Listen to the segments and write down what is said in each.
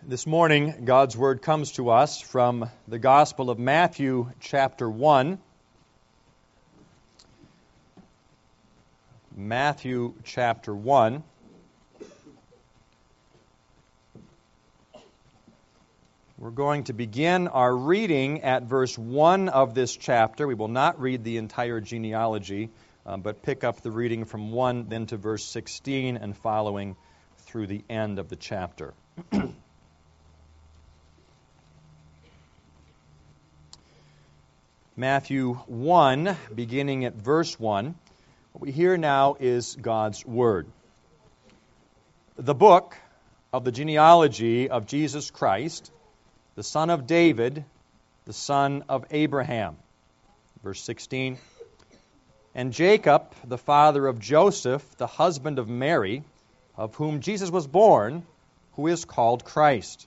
This morning, God's Word comes to us from the Gospel of Matthew, chapter 1. Matthew, chapter 1. We're going to begin our reading at verse 1 of this chapter. We will not read the entire genealogy, but pick up the reading from 1, then to verse 16, and following through the end of the chapter. Matthew 1, beginning at verse 1. What we hear now is God's Word. The book of the genealogy of Jesus Christ, the son of David, the son of Abraham. Verse 16. And Jacob, the father of Joseph, the husband of Mary, of whom Jesus was born, who is called Christ.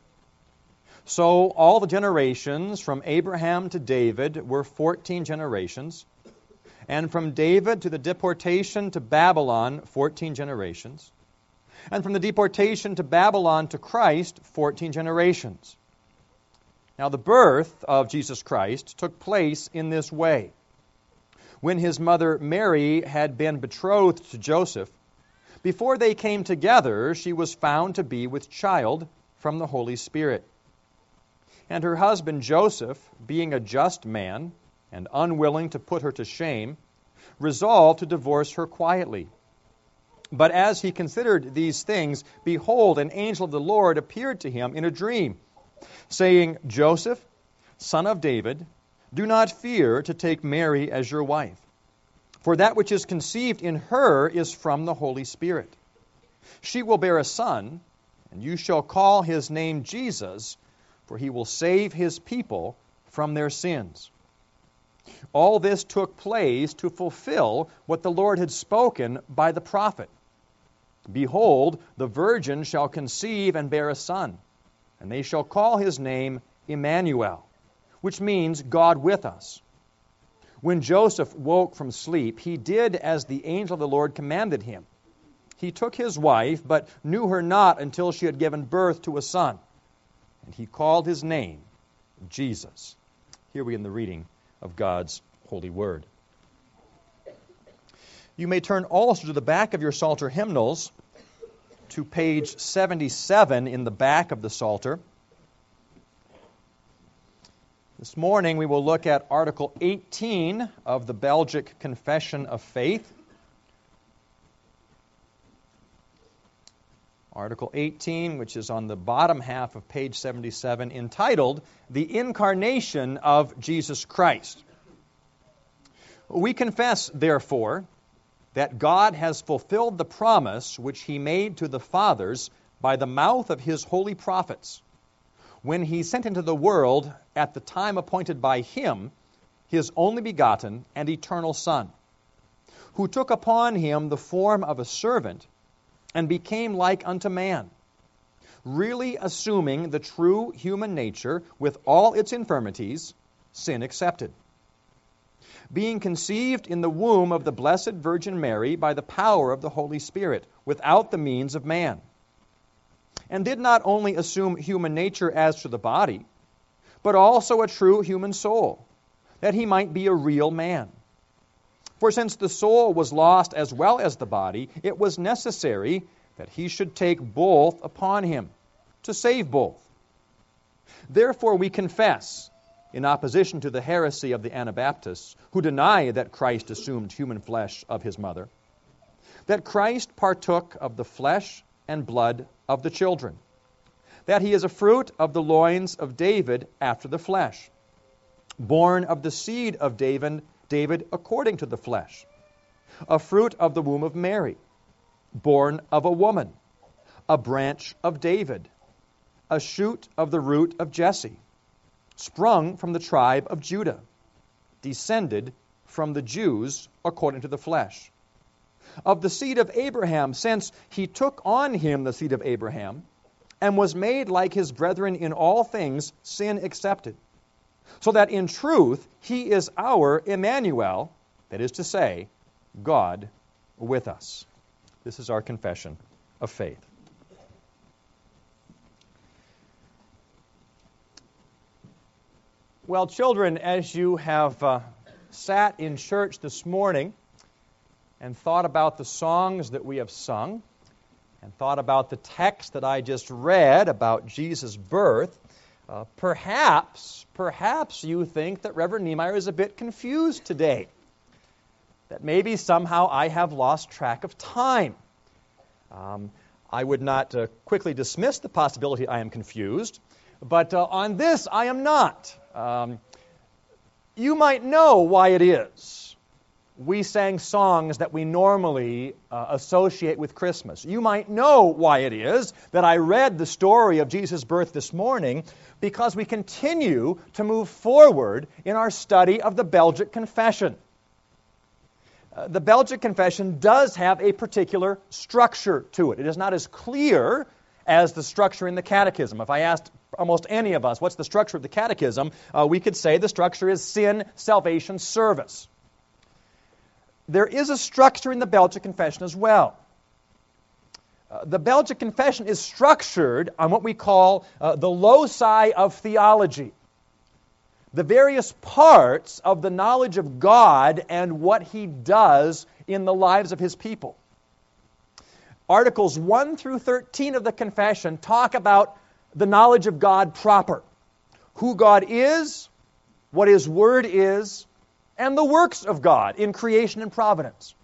So all the generations from Abraham to David were 14 generations, and from David to the deportation to Babylon, 14 generations, and from the deportation to Babylon to Christ, 14 generations. Now the birth of Jesus Christ took place in this way. When his mother Mary had been betrothed to Joseph, before they came together, she was found to be with child from the Holy Spirit. And her husband Joseph, being a just man and unwilling to put her to shame, resolved to divorce her quietly. But as he considered these things, behold, an angel of the Lord appeared to him in a dream, saying, Joseph, son of David, do not fear to take Mary as your wife, for that which is conceived in her is from the Holy Spirit. She will bear a son, and you shall call his name Jesus, for he will save his people from their sins. All this took place to fulfill what the Lord had spoken by the prophet. Behold, the virgin shall conceive and bear a son, and they shall call his name Emmanuel, which means God with us. When Joseph woke from sleep, he did as the angel of the Lord commanded him. He took his wife, but knew her not until she had given birth to a son. And he called his name Jesus. Here we in the reading of God's holy word. You may turn also to the back of your Psalter hymnals to page 77 in the back of the Psalter. This morning we will look at Article 18 of the Belgic Confession of Faith. Article 18, which is on the bottom half of page 77, entitled, The Incarnation of Jesus Christ. We confess, therefore, that God has fulfilled the promise which he made to the fathers by the mouth of his holy prophets, when he sent into the world, at the time appointed by him, his only begotten and eternal Son, who took upon him the form of a servant, and became like unto man, really assuming the true human nature with all its infirmities, sin excepted. Being conceived in the womb of the Blessed Virgin Mary by the power of the Holy Spirit, without the means of man, and did not only assume human nature as to the body, but also a true human soul, that he might be a real man. For since the soul was lost as well as the body, it was necessary that he should take both upon him, to save both. Therefore we confess, in opposition to the heresy of the Anabaptists, who deny that Christ assumed human flesh of his mother, that Christ partook of the flesh and blood of the children, that he is a fruit of the loins of David after the flesh, born of the seed of David according to the flesh, a fruit of the womb of Mary, born of a woman, a branch of David, a shoot of the root of Jesse, sprung from the tribe of Judah, descended from the Jews according to the flesh, of the seed of Abraham, since he took on him the seed of Abraham, and was made like his brethren in all things, sin excepted, so that in truth he is our Emmanuel, that is to say, God with us. This is our confession of faith. Well, children, as you have sat in church this morning and thought about the songs that we have sung and thought about the text that I just read about Jesus' birth, perhaps you think that Reverend Niemeyer is a bit confused today, that maybe somehow I have lost track of time. I would not quickly dismiss the possibility I am confused, but on this I am not. You might know why it is we sang songs that we normally associate with Christmas. You might know why it is that I read the story of Jesus' birth this morning, because we continue to move forward in our study of the Belgic Confession. The Belgic Confession does have a particular structure to it. It is not as clear as the structure in the Catechism. If I asked almost any of us, what's the structure of the Catechism, we could say the structure is sin, salvation, service. There is a structure in the Belgic Confession as well. The Belgic Confession is structured on what we call the loci of theology, the various parts of the knowledge of God and what He does in the lives of His people. Articles 1 through 13 of the Confession talk about the knowledge of God proper, who God is, what His Word is, and the works of God in creation and providence.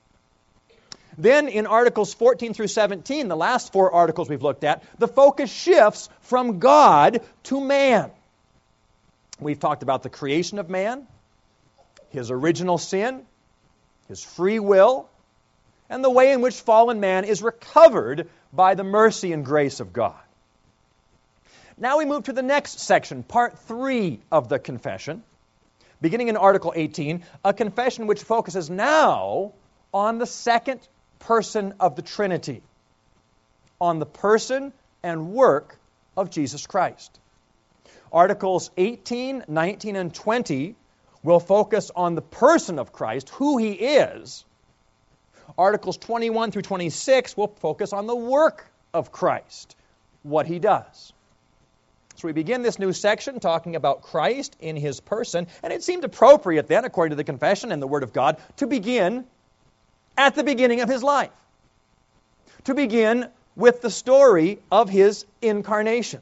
Then in Articles 14 through 17, the last four articles we've looked at, the focus shifts from God to man. We've talked about the creation of man, his original sin, his free will, and the way in which fallen man is recovered by the mercy and grace of God. Now we move to the next section, part 3 of the confession, beginning in Article 18, a confession which focuses now on the second person of the Trinity, on the person and work of Jesus Christ. Articles 18, 19, and 20 will focus on the person of Christ, who He is. Articles 21 through 26 will focus on the work of Christ, what He does. So we begin this new section talking about Christ in His person, and it seemed appropriate then, according to the confession and the Word of God, to begin at the beginning of His life, to begin with the story of His incarnation.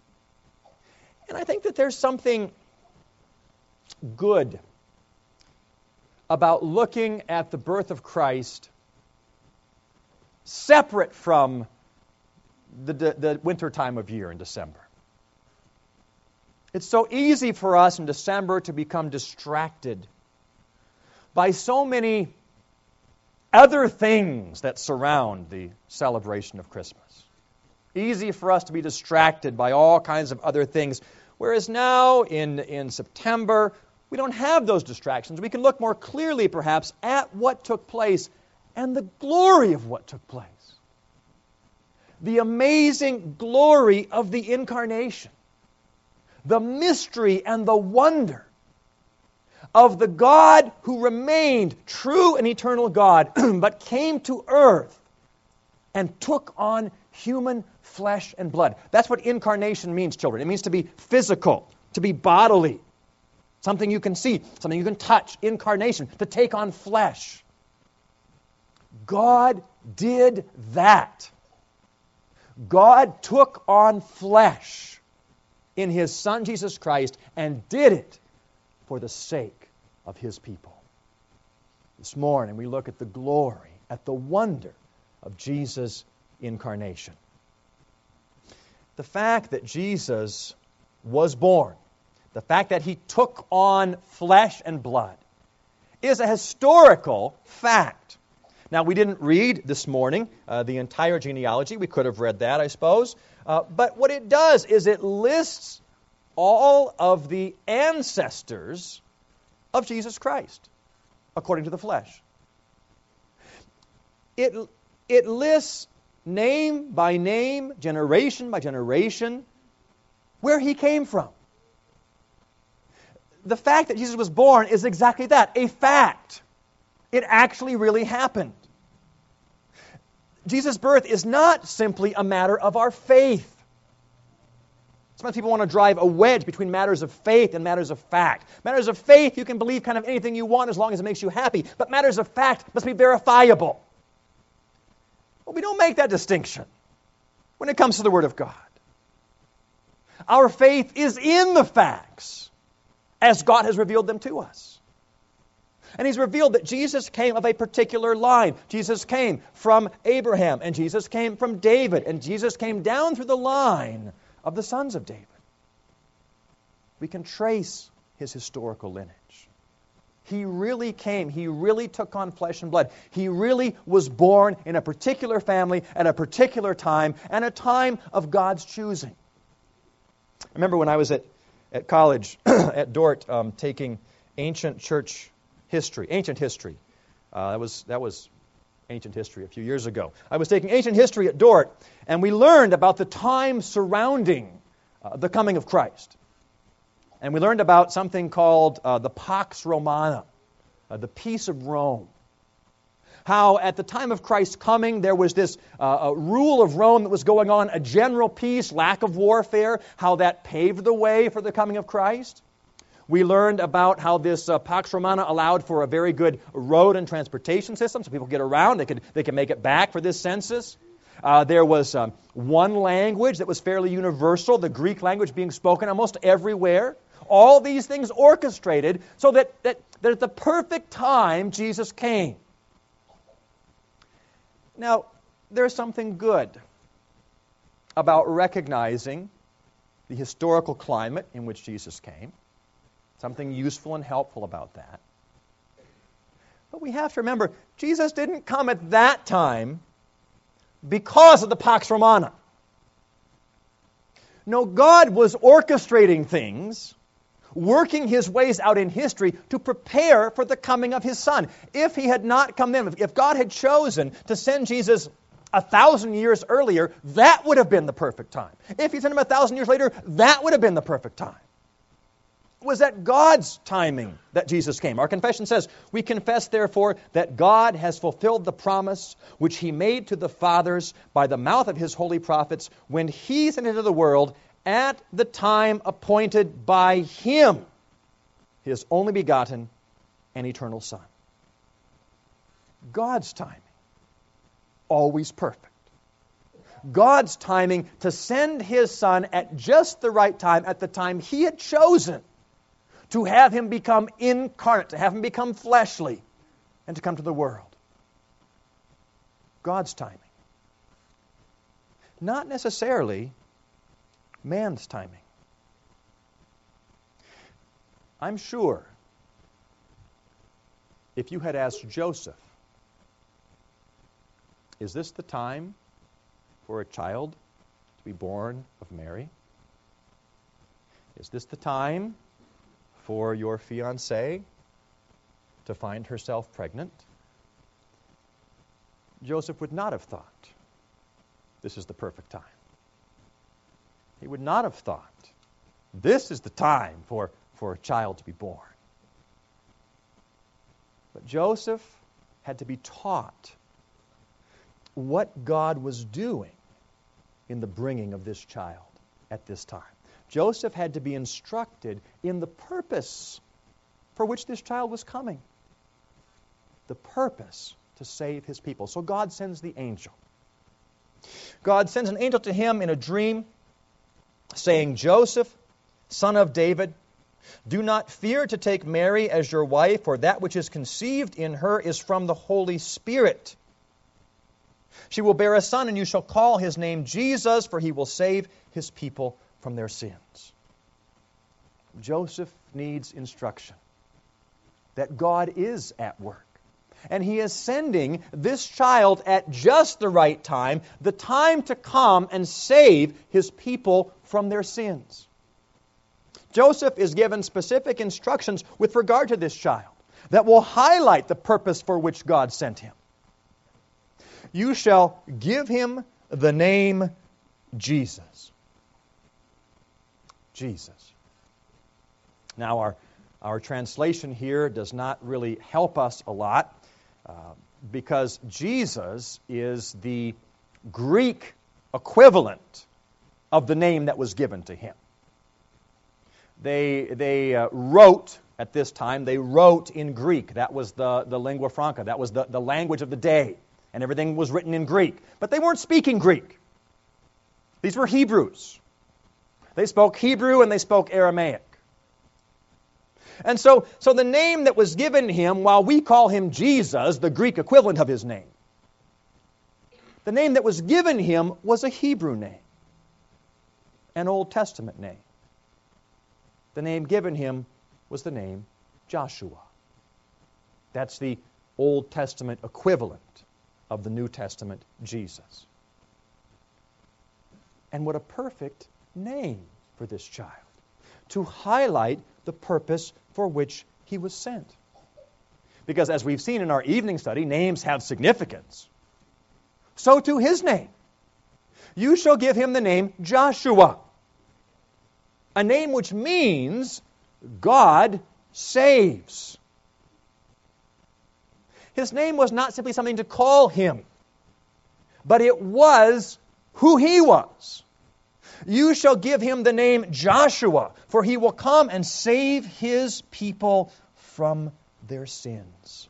And I think that there's something good about looking at the birth of Christ separate from the winter time of year in December. It's so easy for us in December to become distracted by so many other things that surround the celebration of Christmas. Easy for us to be distracted by all kinds of other things, whereas now in September, we don't have those distractions. We can look more clearly, perhaps, at what took place and the glory of what took place. The amazing glory of the incarnation. The mystery and the wonder of the God who remained true and eternal God, but came to earth and took on human flesh and blood. That's what incarnation means, children. It means to be physical, to be bodily, something you can see, something you can touch. Incarnation, to take on flesh. God did that. God took on flesh in His Son, Jesus Christ, and did it for the sake of His people. This morning, we look at the glory, at the wonder of Jesus' incarnation. The fact that Jesus was born, the fact that He took on flesh and blood, is a historical fact. Now, we didn't read this morning the entire genealogy. We could have read that, I suppose. But what it does is it lists all of the ancestors of Jesus Christ, according to the flesh. It lists name by name, generation by generation, where He came from. The fact that Jesus was born is exactly that, a fact. It actually really happened. Jesus' birth is not simply a matter of our faith. Sometimes people want to drive a wedge between matters of faith and matters of fact. Matters of faith, you can believe kind of anything you want as long as it makes you happy. But matters of fact must be verifiable. Well, we don't make that distinction when it comes to the Word of God. Our faith is in the facts as God has revealed them to us. And He's revealed that Jesus came of a particular line. Jesus came from Abraham, and Jesus came from David, and Jesus came down through the line of the sons of David. We can trace His historical lineage. He really came. He really took on flesh and blood. He really was born in a particular family at a particular time, and a time of God's choosing. I remember when I was at college at Dordt taking ancient church history, ancient history. That was ancient history a few years ago. I was taking ancient history at Dordt, and we learned about the time surrounding the coming of Christ. And we learned about something called the Pax Romana, the peace of Rome. How at the time of Christ's coming, there was this rule of Rome that was going on, a general peace, lack of warfare, how that paved the way for the coming of Christ. We learned about how this Pax Romana allowed for a very good road and transportation system, so people get around, they could make it back for this census. There was one language that was fairly universal, the Greek language being spoken almost everywhere. All these things orchestrated so that at the perfect time, Jesus came. Now, there's something good about recognizing the historical climate in which Jesus came. Something useful and helpful about that. But we have to remember, Jesus didn't come at that time because of the Pax Romana. No, God was orchestrating things, working His ways out in history to prepare for the coming of His Son. If He had not come then, if God had chosen to send Jesus 1,000 years earlier, that would have been the perfect time. If He sent Him 1,000 years later, that would have been the perfect time. It was at God's timing that Jesus came. Our confession says, "We confess, therefore, that God has fulfilled the promise which He made to the fathers by the mouth of His holy prophets when He sent into the world at the time appointed by Him, His only begotten and eternal Son." God's timing, always perfect. God's timing to send His Son at just the right time, at the time He had chosen to have Him become incarnate, to have Him become fleshly, and to come to the world. God's timing. Not necessarily man's timing. I'm sure if you had asked Joseph, is this the time for a child to be born of Mary? Is this the time for your fiancée to find herself pregnant? Joseph would not have thought this is the perfect time. He would not have thought this is the time for a child to be born. But Joseph had to be taught what God was doing in the bringing of this child at this time. Joseph had to be instructed in the purpose for which this child was coming. The purpose to save His people. So God sends the angel. God sends an angel to him in a dream, saying, "Joseph, son of David, do not fear to take Mary as your wife, for that which is conceived in her is from the Holy Spirit. She will bear a son, and you shall call his name Jesus, for He will save His people from their sins." Joseph needs instruction that God is at work. And He is sending this child at just the right time, the time to come and save His people from their sins. Joseph is given specific instructions with regard to this child that will highlight the purpose for which God sent him. "You shall give him the name Jesus." Jesus. Now, our translation here does not really help us a lot because Jesus is the Greek equivalent of the name that was given to Him. They wrote, at this time, they wrote in Greek. That was the lingua franca. That was the language of the day. And everything was written in Greek. But they weren't speaking Greek. These were Hebrews. They spoke Hebrew and they spoke Aramaic. And so the name that was given him, while we call him Jesus, the Greek equivalent of his name, the name that was given him was a Hebrew name, an Old Testament name. The name given him was the name Joshua. That's the Old Testament equivalent of the New Testament Jesus. And what a perfect name for this child, to highlight the purpose for which he was sent. Because as we've seen in our evening study, names have significance. So too his name. You shall give him the name Joshua, a name which means God saves. His name was not simply something to call him, but it was who he was. You shall give him the name Joshua, for he will come and save his people from their sins.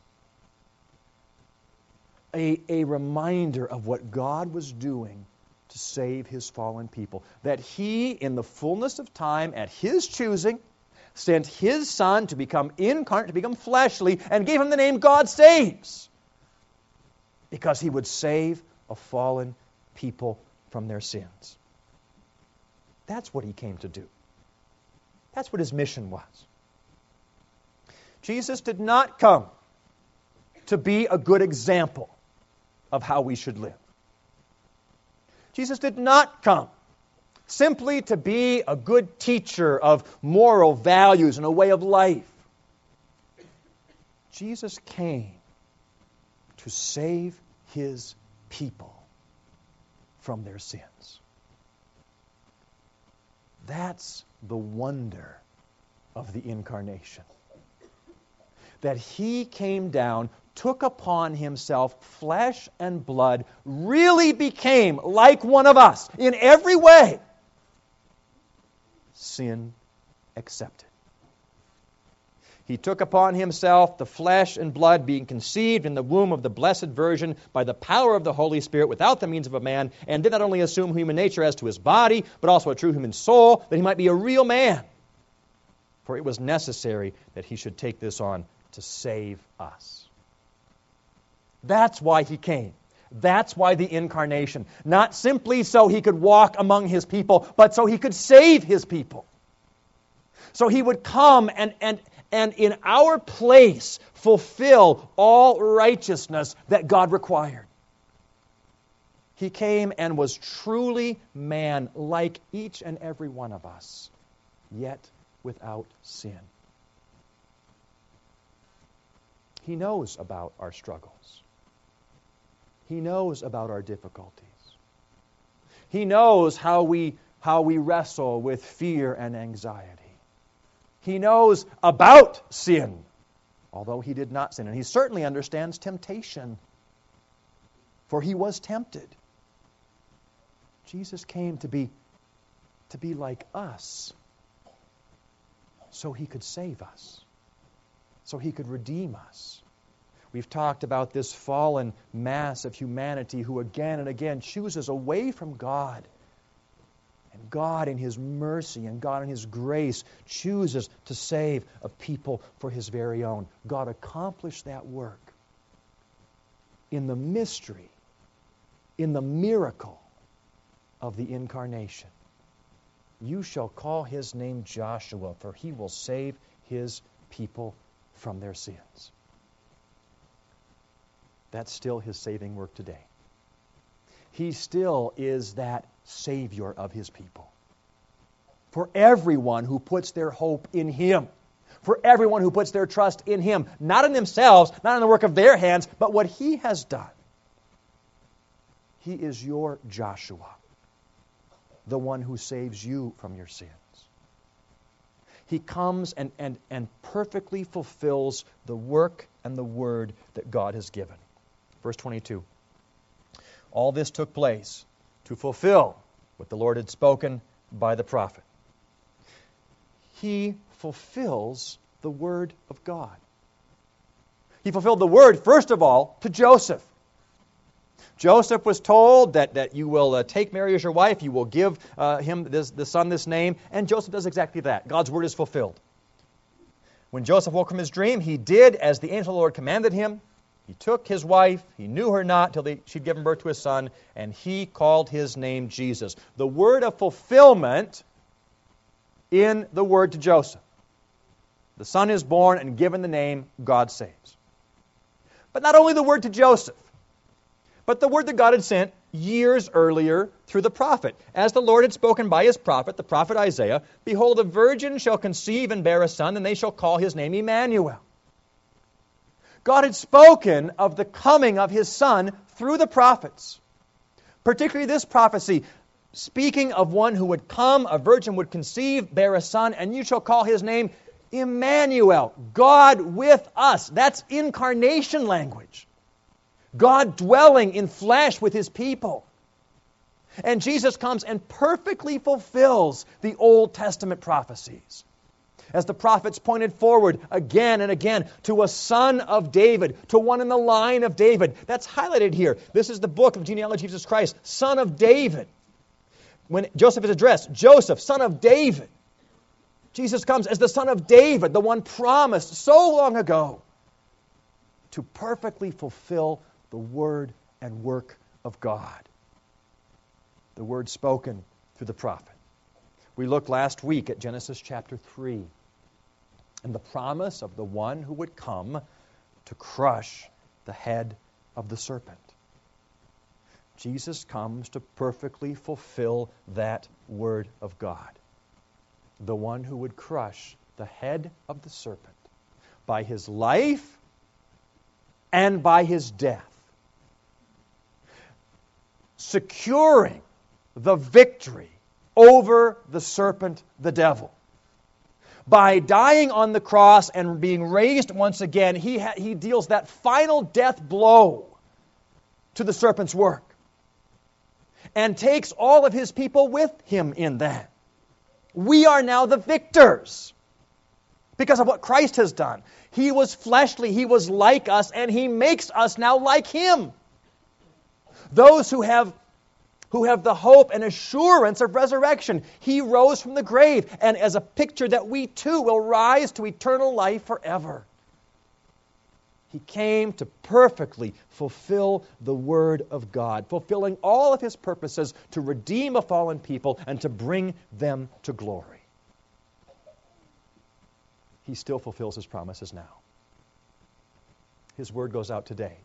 A reminder of what God was doing to save his fallen people. That he, in the fullness of time, at his choosing, sent his Son to become incarnate, to become fleshly, and gave him the name God saves. Because he would save a fallen people from their sins. That's what he came to do. That's what his mission was. Jesus did not come to be a good example of how we should live. Jesus did not come simply to be a good teacher of moral values and a way of life. Jesus came to save his people from their sins. That's the wonder of the incarnation. That he came down, took upon himself flesh and blood, really became like one of us in every way. Sin accepted. He took upon himself the flesh and blood, being conceived in the womb of the Blessed Virgin by the power of the Holy Spirit without the means of a man, and did not only assume human nature as to his body, but also a true human soul, that he might be a real man. For it was necessary that he should take this on to save us. That's why he came. That's why the incarnation. Not simply so he could walk among his people, but so he could save his people. So he would come and in our place fulfill all righteousness that God required. He came and was truly man, like each and every one of us, yet without sin. He knows about our struggles. He knows about our difficulties. He knows how we wrestle with fear and anxiety. He knows about sin, although he did not sin. And he certainly understands temptation, for he was tempted. Jesus came to be like us, so he could save us, so he could redeem us. We've talked about this fallen mass of humanity who again and again chooses away from God. And God in his mercy and God in his grace chooses to save a people for his very own. God accomplished that work in the mystery, in the miracle of the incarnation. You shall call his name Joshua, for he will save his people from their sins. That's still his saving work today. He still is that Savior of his people. For everyone who puts their hope in him. For everyone who puts their trust in him. Not in themselves, not in the work of their hands, but what he has done. He is your Joshua, the one who saves you from your sins. He comes and perfectly fulfills the work and the word that God has given. Verse 22. All this took place to fulfill what the Lord had spoken by the prophet. He fulfills the Word of God. He fulfilled the Word, first of all, to Joseph. Joseph was told that you will take Mary as your wife, you will give the son this name, and Joseph does exactly that. God's Word is fulfilled. When Joseph woke from his dream, he did as the angel of the Lord commanded him. He took his wife, he knew her not till she'd given birth to his son, and he called his name Jesus. The word of fulfillment in the word to Joseph. The son is born and given the name God saves. But not only the word to Joseph, but the word that God had sent years earlier through the prophet. As the Lord had spoken by his prophet, the prophet Isaiah, behold, a virgin shall conceive and bear a son, and they shall call his name Emmanuel. God had spoken of the coming of his son through the prophets. Particularly this prophecy, speaking of one who would come, a virgin would conceive, bear a son, and you shall call his name Emmanuel, God with us. That's incarnation language. God dwelling in flesh with his people. And Jesus comes and perfectly fulfills the Old Testament prophecies. As the prophets pointed forward again and again to a son of David, to one in the line of David. That's highlighted here. This is the book of genealogy of Jesus Christ, son of David. When Joseph is addressed, Joseph, son of David. Jesus comes as the son of David, the one promised so long ago to perfectly fulfill the word and work of God. The word spoken through the prophet. We looked last week at Genesis chapter 3 and the promise of the one who would come to crush the head of the serpent. Jesus comes to perfectly fulfill that word of God. The one who would crush the head of the serpent by his life and by his death, securing the victory over the serpent, the devil. By dying on the cross and being raised once again, he deals that final death blow to the serpent's work and takes all of his people with him in that. We are now the victors because of what Christ has done. He was fleshly, he was like us, and he makes us now like him. Those who have the hope and assurance of resurrection. He rose from the grave, and as a picture that we too will rise to eternal life forever. He came to perfectly fulfill the Word of God, fulfilling all of his purposes to redeem a fallen people and to bring them to glory. He still fulfills his promises now. His Word goes out today.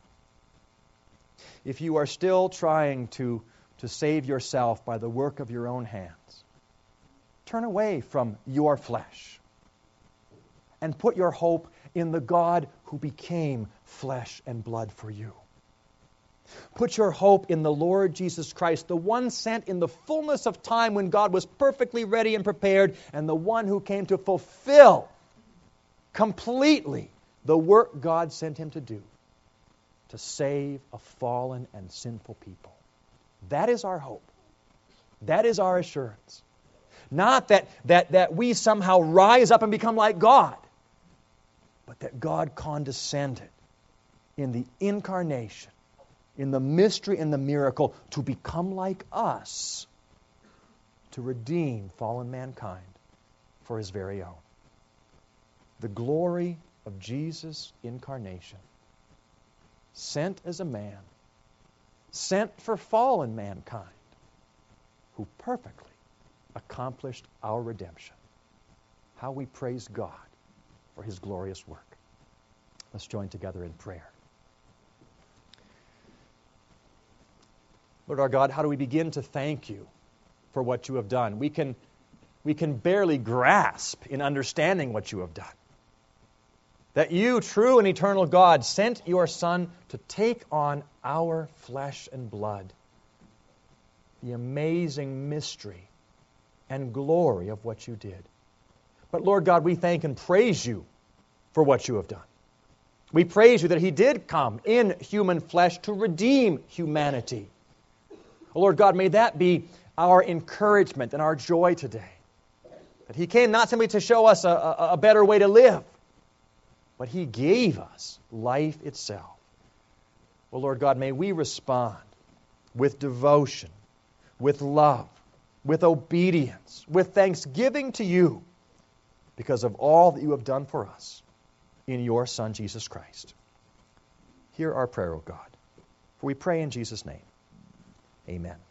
If you are still trying to save yourself by the work of your own hands, turn away from your flesh and put your hope in the God who became flesh and blood for you. Put your hope in the Lord Jesus Christ, the one sent in the fullness of time when God was perfectly ready and prepared, and the one who came to fulfill completely the work God sent him to do, to save a fallen and sinful people. That is our hope. That is our assurance. Not that we somehow rise up and become like God, but that God condescended in the incarnation, in the mystery and the miracle, to become like us, to redeem fallen mankind for his very own. The glory of Jesus' incarnation, sent as a man, sent for fallen mankind, who perfectly accomplished our redemption. How we praise God for his glorious work. Let's join together in prayer. Lord our God, how do we begin to thank you for what you have done? We can barely grasp in understanding what you have done. That you, true and eternal God, sent your Son to take on our flesh and blood. The amazing mystery and glory of what you did. But Lord God, we thank and praise you for what you have done. We praise you that he did come in human flesh to redeem humanity. Oh Lord God, may that be our encouragement and our joy today. That He came not simply to show us a better way to live, but He gave us life itself. Well, Lord God, may we respond with devotion, with love, with obedience, with thanksgiving to You because of all that You have done for us in Your Son, Jesus Christ. Hear our prayer, O God, for we pray in Jesus' name. Amen.